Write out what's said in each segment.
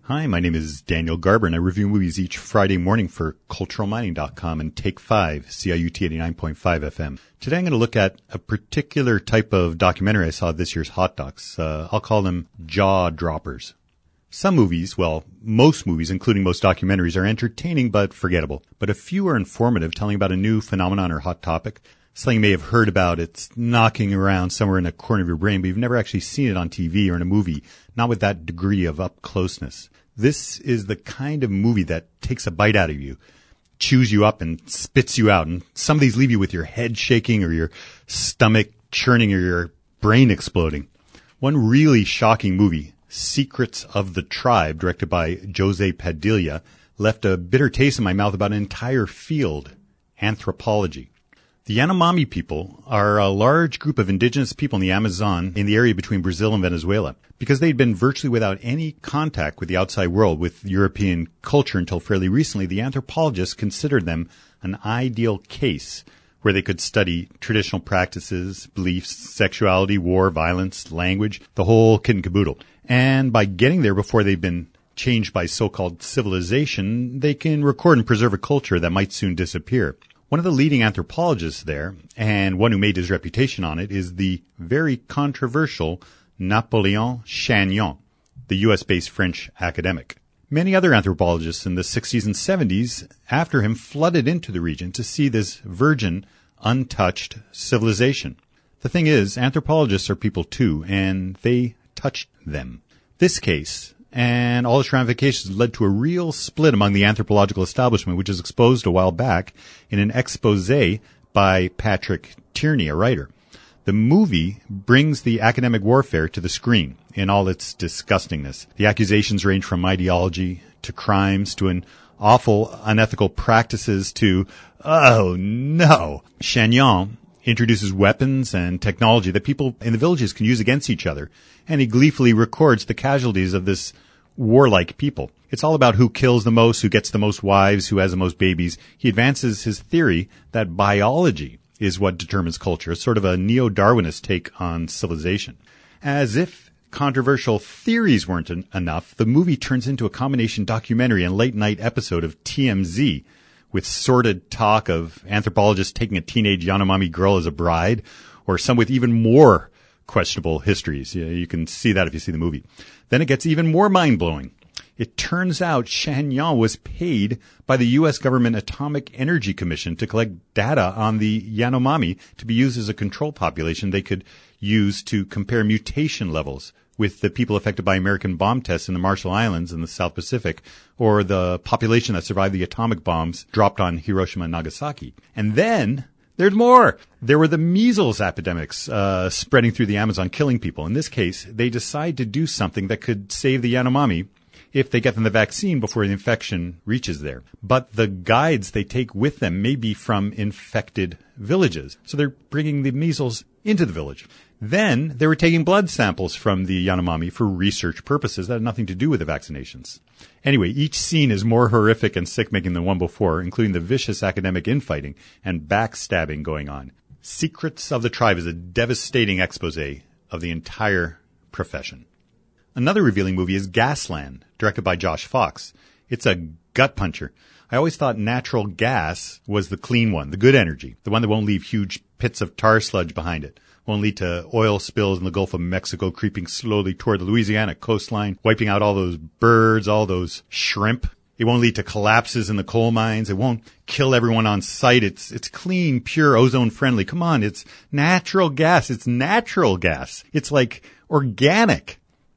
Hi, my name is Daniel Garber, and I review movies each Friday morning for CulturalMining.com and Take 5, CIUT 89.5 FM. Today I'm going to look at a particular type of documentary I saw this year's Hot Docs. I'll call them jaw droppers. Some movies, well, most movies, including most documentaries, are entertaining but forgettable. But a few are informative, telling about a new phenomenon or hot topic. Something you may have heard about. It's knocking around somewhere in a corner of your brain, but you've never actually seen it on TV or in a movie, not with that degree of up-closeness. This is the kind of movie that takes a bite out of you, chews you up and spits you out. And some of these leave you with your head shaking or your stomach churning or your brain exploding. One really shocking movie, Secrets of the Tribe, directed by Jose Padilla, left a bitter taste in my mouth about an entire field, anthropology. The Yanomami people are a large group of indigenous people in the Amazon in the area between Brazil and Venezuela. Because they'd been virtually without any contact with the outside world, with European culture until fairly recently, the anthropologists considered them an ideal case where they could study traditional practices, beliefs, sexuality, war, violence, language, the whole kit and caboodle. And by getting there before they've been changed by so-called civilization, they can record and preserve a culture that might soon disappear. One of the leading anthropologists there, and one who made his reputation on it, is the very controversial Napoleon Chagnon, the U.S.-based French academic. Many other anthropologists in the 60s and 70s after him flooded into the region to see this virgin, untouched civilization. The thing is, anthropologists are people too, and they touched them. This case and all its ramifications led to a real split among the anthropological establishment, which was exposed a while back in an expose by Patrick Tierney, a writer. The movie brings the academic warfare to the screen in all its disgustingness. The accusations range from ideology to crimes to an awful unethical practices to, oh no. Chagnon introduces weapons and technology that people in the villages can use against each other, and he gleefully records the casualties of this warlike people. It's all about who kills the most, who gets the most wives, who has the most babies. He advances his theory that biology is what determines culture, sort of a neo-Darwinist take on civilization. As if controversial theories weren't enough, the movie turns into a combination documentary and late-night episode of TMZ, with sordid talk of anthropologists taking a teenage Yanomami girl as a bride, or some with even more questionable histories. You can see that if you see the movie. Then it gets even more mind-blowing. It turns out Chagnon was paid by the U.S. government Atomic Energy Commission to collect data on the Yanomami to be used as a control population they could use to compare mutation levels with the people affected by American bomb tests in the Marshall Islands in the South Pacific, or the population that survived the atomic bombs dropped on Hiroshima and Nagasaki. And then there's more. There were the measles epidemics spreading through the Amazon, killing people. In this case, they decide to do something that could save the Yanomami if they get them the vaccine before the infection reaches there. But the guides they take with them may be from infected villages. So they're bringing the measles into the village. Then they were taking blood samples from the Yanomami for research purposes that had nothing to do with the vaccinations. Anyway, each scene is more horrific and sick-making than one before, including the vicious academic infighting and backstabbing going on. Secrets of the Tribe is a devastating expose of the entire profession. Another revealing movie is Gasland, directed by Josh Fox. It's a gut puncher. I always thought natural gas was the clean one, the good energy, the one that won't leave huge pits of tar sludge behind it, won't lead to oil spills in the Gulf of Mexico creeping slowly toward the Louisiana coastline, wiping out all those birds, all those shrimp. It won't lead to collapses in the coal mines. It won't kill everyone on site. It's clean, pure, ozone-friendly. Come on, it's natural gas. It's natural gas. It's like organic.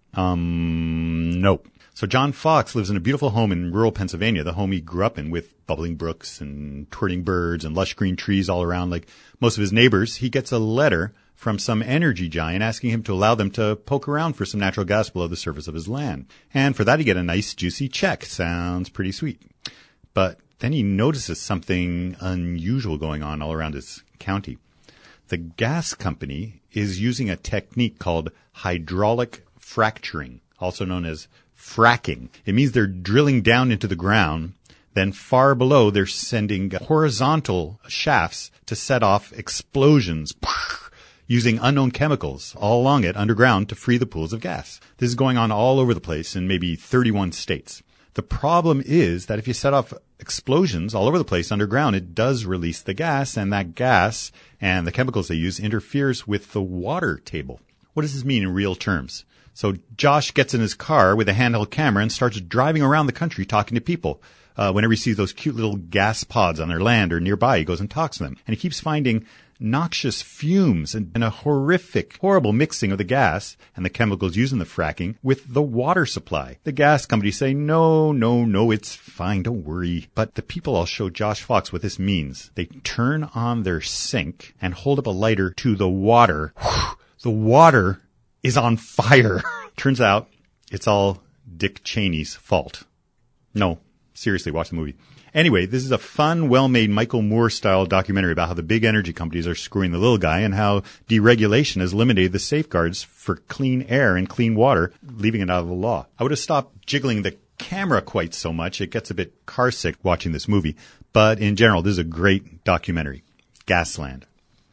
Nope. So John Fox lives in a beautiful home in rural Pennsylvania, the home he grew up in, with bubbling brooks and twittering birds and lush green trees all around like most of his neighbors. He gets a letter from some energy giant asking him to allow them to poke around for some natural gas below the surface of his land. And for that, he get a nice, juicy check. Sounds pretty sweet. But then he notices something unusual going on all around his county. The gas company is using a technique called hydraulic fracturing, also known as fracking. It means they're drilling down into the ground, then far below they're sending horizontal shafts to set off explosions using unknown chemicals all along it underground to free the pools of gas. This is going on all over the place in maybe 31 states. The problem is that if you set off explosions all over the place underground, it does release the gas, and that gas and the chemicals they use interferes with the water table. What does this mean in real terms? So Josh gets in his car with a handheld camera and starts driving around the country talking to people. Whenever he sees those cute little gas pods on their land or nearby, he goes and talks to them. And he keeps finding noxious fumes and a horrible mixing of the gas and the chemicals used in the fracking with the water supply. The gas companies say, no, it's fine, don't worry. But the people all show Josh Fox what this means. They turn on their sink and hold up a lighter to the water. The water is on fire. Turns out it's all Dick Cheney's fault. No, seriously, watch the movie. Anyway, this is a fun, well-made Michael Moore-style documentary about how the big energy companies are screwing the little guy and how deregulation has eliminated the safeguards for clean air and clean water, leaving it out of the law. I would have stopped jiggling the camera quite so much. It gets a bit car-sick watching this movie. But in general, this is a great documentary. Gasland.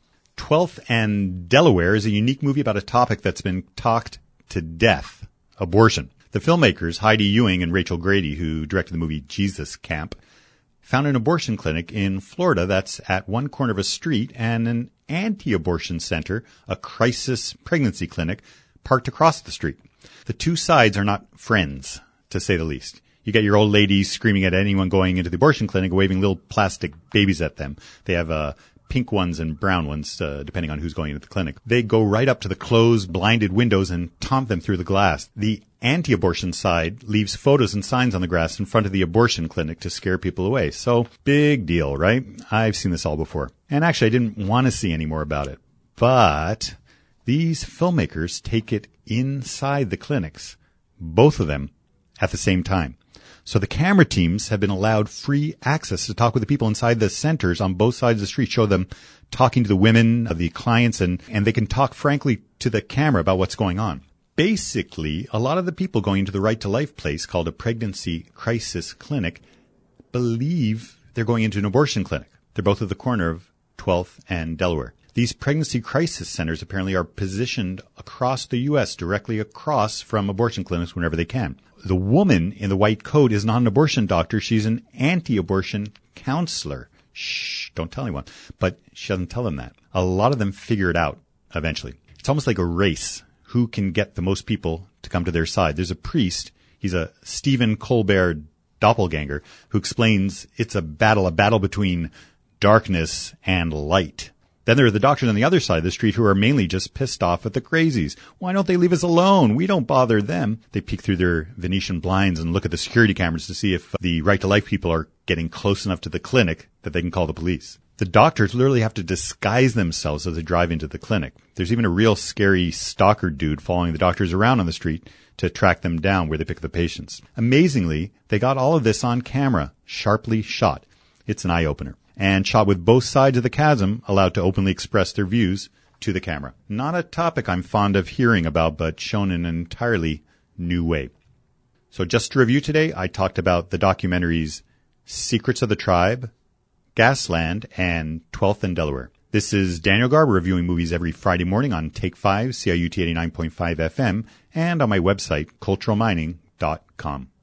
12th and Delaware is a unique movie about a topic that's been talked to death, abortion. The filmmakers, Heidi Ewing and Rachel Grady, who directed the movie Jesus Camp, found an abortion clinic in Florida that's at one corner of a street and an anti-abortion center, a crisis pregnancy clinic, parked across the street. The two sides are not friends, to say the least. You get your old ladies screaming at anyone going into the abortion clinic, waving little plastic babies at them. They have pink ones and brown ones, depending on who's going into the clinic. They go right up to the closed, blinded windows and taunt them through the glass. The anti-abortion side leaves photos and signs on the grass in front of the abortion clinic to scare people away. So, big deal, right? I've seen this all before. And actually, I didn't want to see any more about it. But these filmmakers take it inside the clinics, both of them, at the same time. So the camera teams have been allowed free access to talk with the people inside the centers on both sides of the street, show them talking to the women, the clients, and they can talk frankly to the camera about what's going on. Basically, a lot of the people going to the Right to Life place called a pregnancy crisis clinic believe they're going into an abortion clinic. They're both at the corner of 12th and Delaware. These pregnancy crisis centers apparently are positioned across the U.S., directly across from abortion clinics whenever they can. The woman in the white coat is not an abortion doctor. She's an anti-abortion counselor. Shh, don't tell anyone. But she doesn't tell them that. A lot of them figure it out eventually. It's almost like a race. Who can get the most people to come to their side? There's a priest. He's a Stephen Colbert doppelganger who explains it's a battle between darkness and light. Then there are the doctors on the other side of the street who are mainly just pissed off at the crazies. Why don't they leave us alone? We don't bother them. They peek through their Venetian blinds and look at the security cameras to see if the Right to Life people are getting close enough to the clinic that they can call the police. The doctors literally have to disguise themselves as they drive into the clinic. There's even a real scary stalker dude following the doctors around on the street to track them down where they pick the patients. Amazingly, they got all of this on camera, sharply shot. It's an eye-opener. And shot with both sides of the chasm allowed to openly express their views to the camera. Not a topic I'm fond of hearing about, but shown in an entirely new way. So just to review today, I talked about the documentaries Secrets of the Tribe, Gasland, and 12th and Delaware. This is Daniel Garber reviewing movies every Friday morning on Take 5, CIUT 89.5 FM, and on my website, culturalmining.com.